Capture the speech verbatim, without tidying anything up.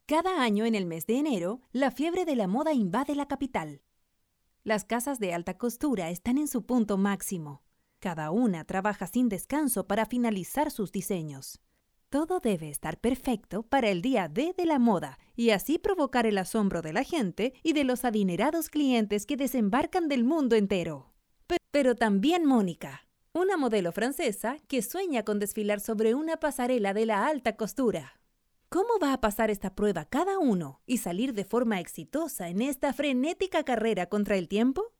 Cada año en el mes de enero, la fiebre de la moda invade la capital. Las casas de alta costura están en su punto máximo. Cada una trabaja sin descanso para finalizar sus diseños. Todo debe estar perfecto para el día D de la moda y así provocar el asombro de la gente y de los adinerados clientes que desembarcan del mundo entero. Pe- Pero también Mónica, una modelo francesa que sueña con desfilar sobre una pasarela de la alta costura. ¿Cómo va a pasar esta prueba cada uno y salir de forma exitosa en esta frenética carrera contra el tiempo?